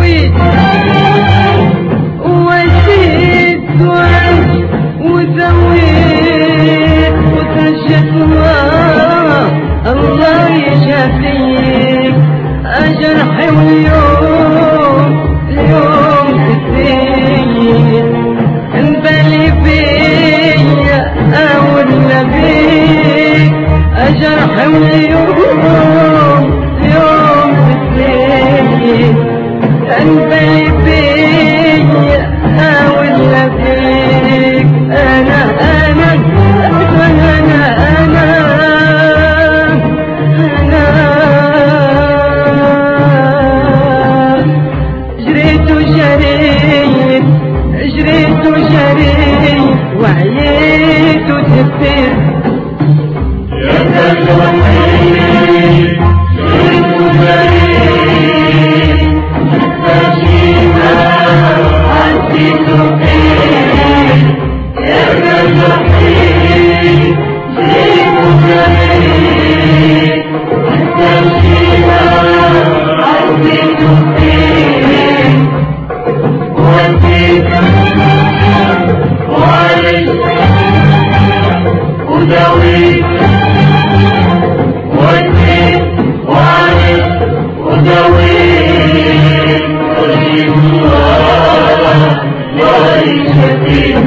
داويت وزيد وداويت وترجت الله يشافيك أجرحي واليوم كتير انبالي بيا ولا بيك أجرحي واليوم كتير انبالي بيا ولا بيك أنا جريت وعييت وتبت يا الوحيد جريت وجريت مستشفى عديت فيه يا الوحيد جريت وجريت مستشفى عديت فيه وديت وداويت وديت وعرفت وداويت أجيب الله لا يشفيك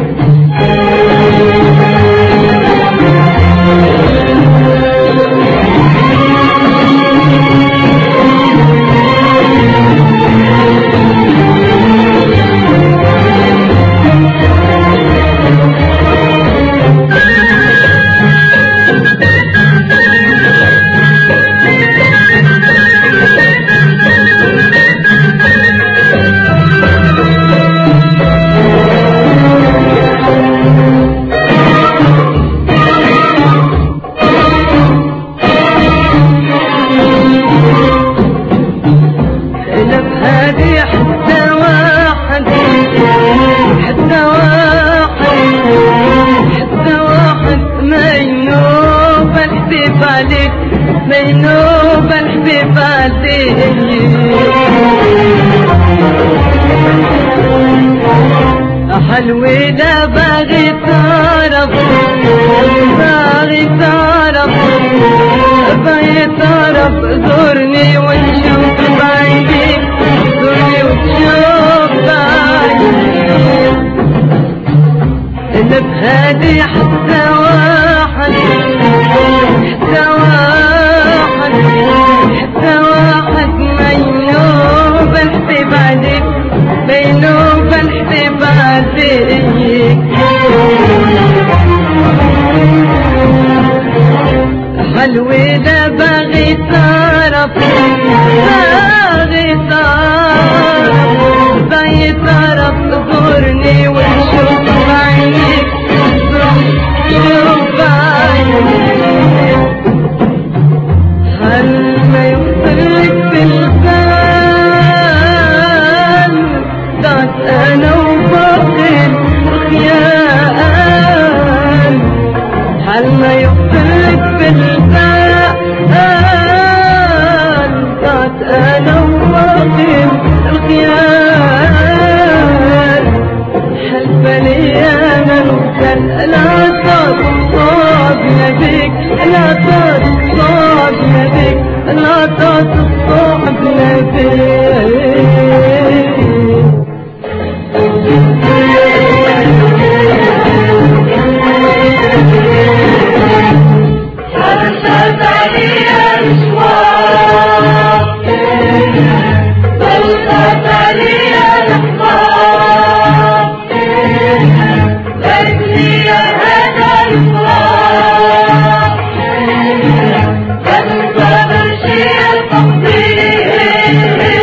مينوب الحبيب عليه حلوي لا باغي تعرف زورني ونشوف بعيني زورني ونشوف بعيني اللي بهادي حتى واحد مينوب الحبيب عليك مينوب الحبيب عليك حلوي لا باغي تعرف زورني ونشوف بعينيك شوف بعينيك هل ما يخطرلك بالبال ضعت انا وباقي الخيال هل ما يخطرلك بالبال ضعت انا وباقي الخيال حلف لي انا وكان لا تصاب يديك لا تصاب يديك لا تصاب يديك فرشت علي الاشواق بلغت علي الاحباب ليتني هذا الفراق كذب برشي التقدير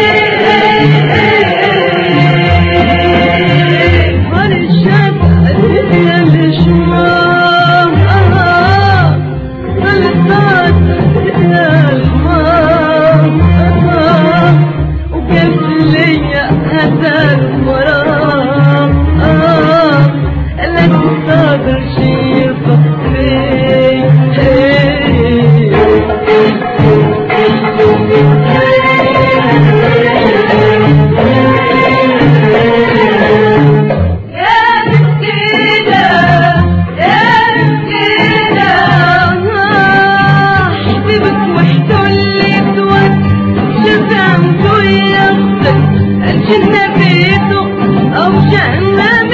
فرشت علي الاشواق بلغت وقلت لي هذا الفراق لا تقدر شي فقري نبيته أو جهنم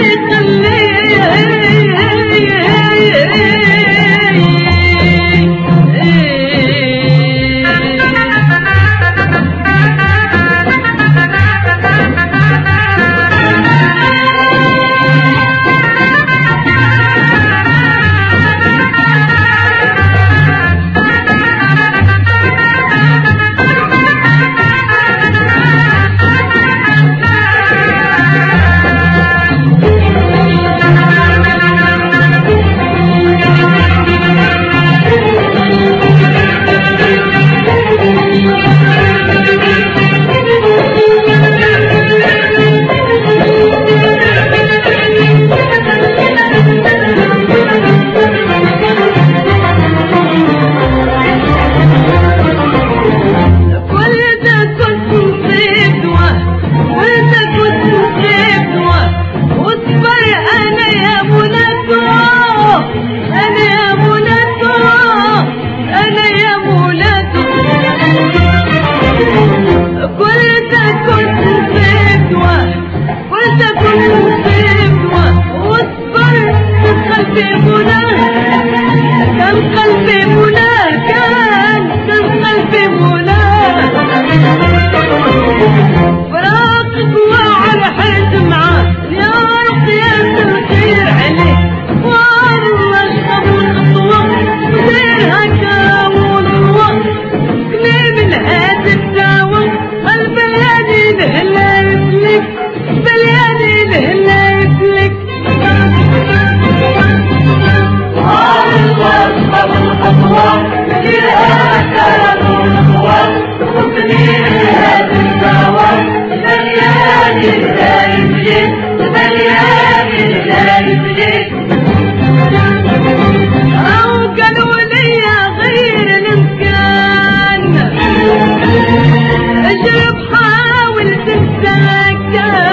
اجرب حاول تنسى كان